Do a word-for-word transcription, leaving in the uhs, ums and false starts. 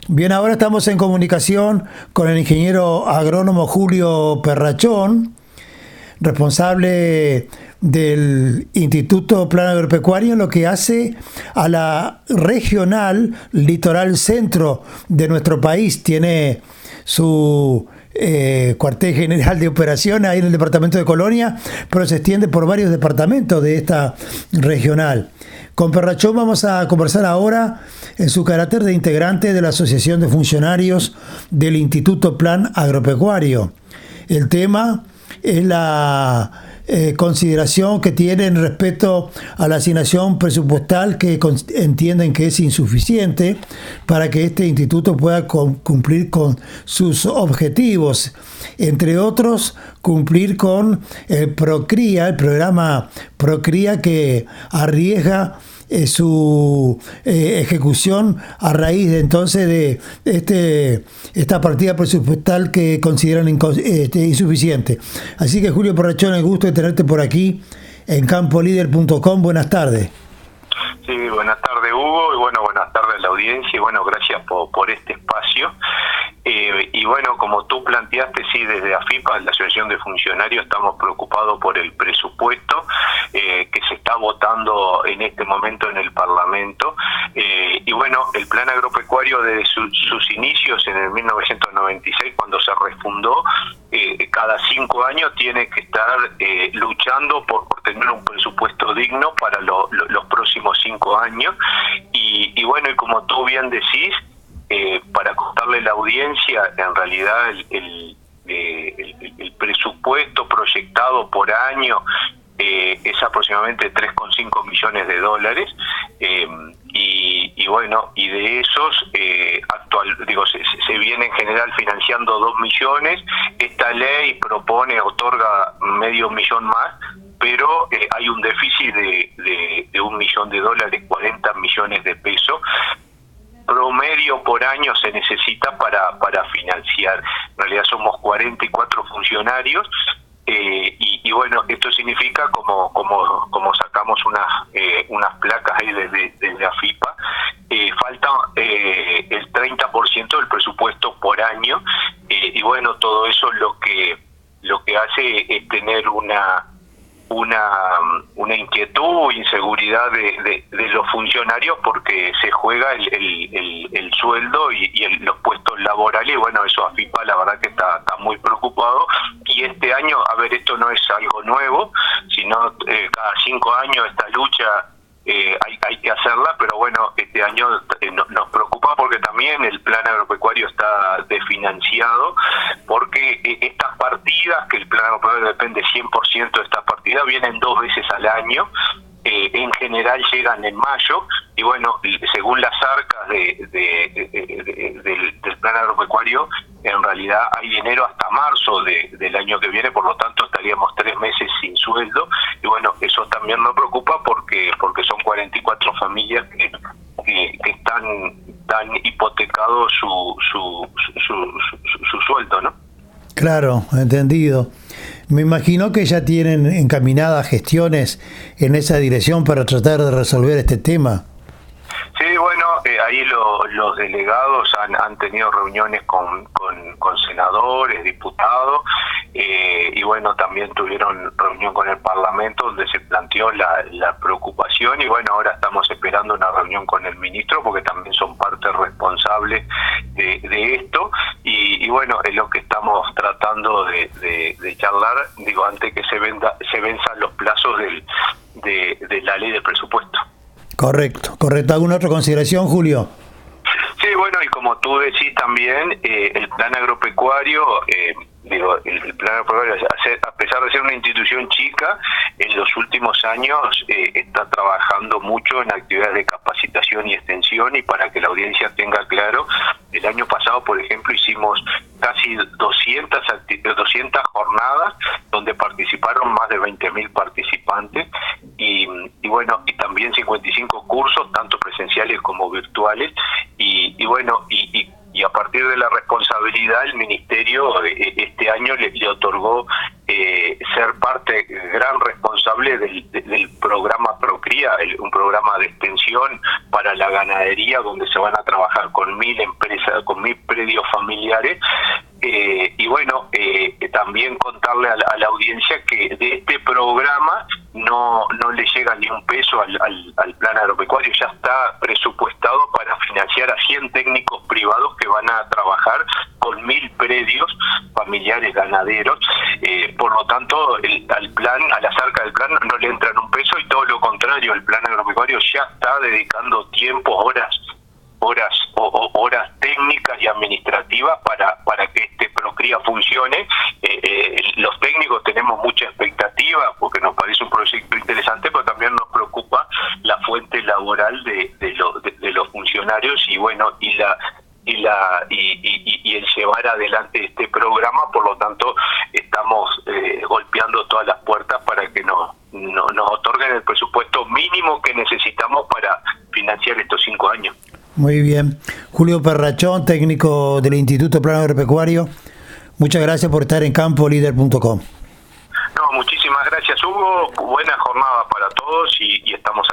Bien, ahora estamos en comunicación con el ingeniero agrónomo Julio Perrachón, responsable del Instituto Plan Agropecuario, en lo que hace a la regional litoral centro de nuestro país. Tiene su eh, cuartel general de operaciones ahí en el departamento de Colonia, pero se extiende por varios departamentos de esta regional. Con Perrachón vamos a conversar ahora en su carácter de integrante de la Asociación de Funcionarios del Instituto Plan Agropecuario. El tema es la eh, consideración que tienen respecto a la asignación presupuestal que con, entienden que es insuficiente para que este instituto pueda con, cumplir con sus objetivos. Entre otros, cumplir con el PROCRIA, el programa PROCRIA, que arriesga eh, su eh, ejecución a raíz de entonces de este esta partida presupuestal que consideran este, insuficiente. Así que, Julio Perrachón, el gusto de tenerte por aquí en campo líder punto com. Buenas tardes. Sí, buenas tardes, Hugo, y bueno, buenas tardes a la audiencia, y bueno, gracias por, por este espacio. Eh, y bueno, como tú planteaste, sí, desde AFIPA, la Asociación de Funcionarios, estamos preocupados por el presupuesto eh, que se está votando en este momento en el Parlamento. Eh, y bueno, el Plan Agropecuario desde su, sus inicios en el mil novecientos noventa y seis, cuando se refundó, eh, cada cinco años tiene que estar eh, luchando por, por tener un presupuesto digno para lo, lo, los próximos cinco años. Y, y bueno, y como tú bien decís, Eh, para contarle a la audiencia, en realidad el, el, eh, el, el presupuesto proyectado por año eh, es aproximadamente tres coma cinco millones de dólares, eh, y, y bueno, y de esos eh, actual digo se, se viene en general financiando dos millones. Esta ley propone, otorga medio millón más, pero eh, hay un déficit de, de, de un millón de dólares, cuarenta millones de pesos promedio por año se necesita para para financiar. En realidad somos cuarenta y cuatro funcionarios, eh, y, y bueno, esto significa, como como como sacamos unas eh, unas placas ahí desde, desde AFIPA, eh, falta eh, el treinta por ciento del presupuesto por año, eh, y bueno, todo eso lo que lo que hace es tener una una una inquietud, inseguridad de, de, de los funcionarios, porque se juega el, el, el, el sueldo y, y el, los puestos laborales. Y bueno, eso AFIPA la verdad que está, está muy preocupado. Y este año, a ver, esto no es algo nuevo, sino eh, cada cinco años esta lucha eh, hay, hay que hacerla, pero bueno, este año eh, no, nos preocupa porque también el Plan Agropecuario está desfinanciado, porque eh, estas partidas, que el Plan Agropecuario depende cien por ciento de estas partidas, vienen dos veces al año. Eh, en general llegan en mayo, y bueno, según las arcas de, de, de, de, del, del Plan Agropecuario, en realidad hay dinero hasta marzo de, del año que viene, por lo tanto estaríamos tres meses sin sueldo. Y bueno, eso también nos preocupa porque porque son cuarenta y cuatro familias que, que, que están, están hipotecados su su su, su, su, su sueldo, ¿no? Claro, entendido. Me imagino que ya tienen encaminadas gestiones en esa dirección para tratar de resolver este tema. Sí, bueno, eh, ahí lo, los delegados han, han tenido reuniones con, con, con senadores, diputados, eh, y bueno, también tuvieron reunión con el Parlamento donde se planteó la, la preocupación, y bueno, ahora estamos esperando una reunión con el ministro porque también son parte responsable de, de esto, y, y bueno, es lo que estamos tratando de, de, de charlar, digo, antes que se, venda, se venzan los plazos del, de, de la ley de presupuesto. Correcto, correcto. ¿Alguna otra consideración, Julio? Sí, bueno, y como tú decís también, eh, el Plan Agropecuario, eh, digo, el, el Plan Agropecuario, a pesar de ser una institución chica, en los últimos años eh, está trabajando mucho en actividades de capacitación y extensión. Y para que la audiencia tenga claro, el año pasado, por ejemplo, hicimos casi doscientas, doscientas jornadas donde participaron más de veinte mil participantes, y, y bueno, y también cincuenta y cinco cursos, tanto presenciales como virtuales, y, y bueno, y, y, y a partir de la responsabilidad, el Ministerio eh, este año le, le otorgó eh, ser parte gran responsable del, del programa Procría, el, un programa de extensión para la ganadería, donde se van a trabajar con mil empresas, con mil predios familiares. Eh, y bueno, eh, también contarle a la, a la audiencia que de este programa no no le llega ni un peso al, al, al plan agropecuario, ya está presupuestado para financiar a cien técnicos privados que van a trabajar con mil predios familiares ganaderos. Eh, por lo tanto, el, al plan, a la arcas del plan no le entran un peso, y todo lo contrario, el plan agropecuario ya está dedicando tiempo, horas horas o, o horas técnicas y administrativas para para que este Procría funcione. Eh, eh, los técnicos tenemos mucha expectativa porque nos parece un proyecto interesante, pero también nos preocupa la fuente laboral de de, lo, de, de los funcionarios, y bueno, y la y la y, y, y el llevar adelante este programa. Por lo tanto, estamos eh, golpeando todas las puertas para que nos no, nos otorguen el presupuesto mínimo que necesitamos para financiar estos cinco años. Muy bien. Julio Perrachón, técnico del Instituto Plano Agropecuario, muchas gracias por estar en campo líder punto com. No, muchísimas gracias, Hugo. Buena jornada para todos, y, y estamos